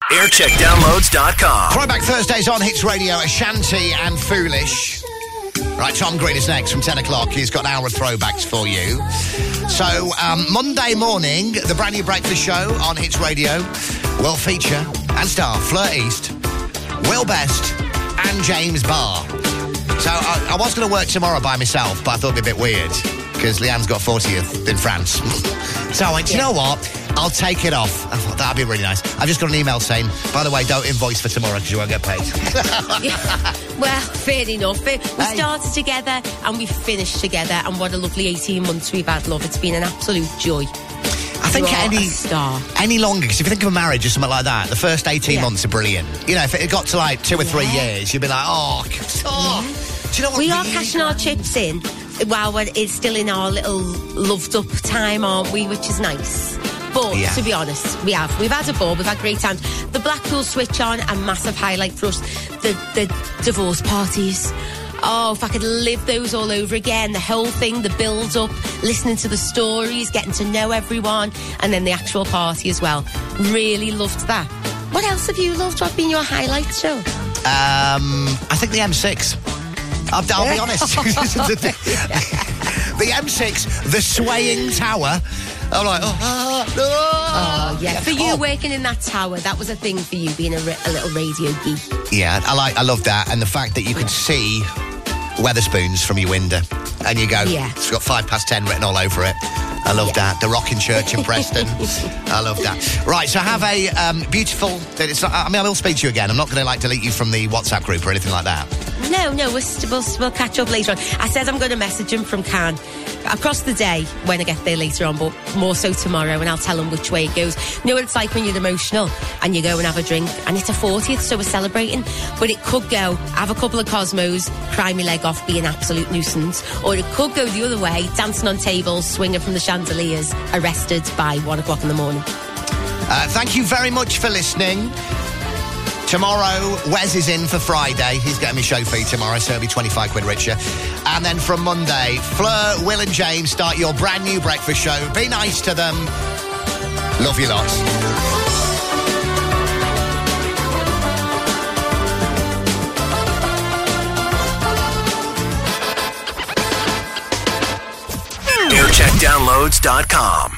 Aircheckdownloads.com. Throwback Thursdays on Hits Radio, Ashanti and Foolish. Right, Tom Green is next from 10 o'clock. He's got an hour of throwbacks for you. So, Monday morning, the brand new breakfast show on Hits Radio will feature and star Fleur East, Will Best and James Barr. So, I was going to work tomorrow by myself, but I thought it'd be a bit weird because Leanne's got 40th in France. So I went, you know what? I'll take it off. I thought that'd be really nice. I've just got an email saying, by the way, don't invoice for tomorrow because you won't get paid. Well, fair enough. We started together and we finished together, and what a lovely 18 months we've had, love. It's been an absolute joy. I think any longer, because if you think of a marriage or something like that, the first 18 months are brilliant. You know, if it got to like 2 or 3 years, you'd be like, do you know what? We are cashing our chips in while it's still in our little loved up time, aren't we? Which is nice. But to be honest, we've had a ball, we've had great times. The Blackpool switch on, a massive highlight for us. The divorce parties. Oh, if I could live those all over again. The whole thing, the build-up, listening to the stories, getting to know everyone, and then the actual party as well. Really loved that. What else have you loved? What's been your highlight show? I think the M6. I'll be honest. The M6, the swaying tower. I'm like, yeah. For you working in that tower, that was a thing for you, being a little radio geek. Yeah, I love that, and the fact that you could see Wetherspoons from your window, and you go, it's got 10:05 written all over it. I love that. The Rocking Church in Preston. I love that. Right, so have a beautiful... I will speak to you again. I'm not going to delete you from the WhatsApp group or anything like that. No, we'll catch up later on. I said I'm going to message him from Cannes across the day when I get there later on, but more so tomorrow, and I'll tell him which way it goes. You know what it's like when you're emotional and you go and have a drink, and it's a 40th, so we're celebrating, but it could go, have a couple of Cosmos, cry my leg off, be an absolute nuisance, or it could go the other way, dancing on tables, swinging from the chandeliers, arrested by 1 o'clock in the morning. Thank you very much for listening. Tomorrow, Wes is in for Friday. He's getting me show for you tomorrow, so it'll be 25 quid richer. And then from Monday, Fleur, Will and James start your brand new breakfast show. Be nice to them. Love you lots. Aircheckdownloads.com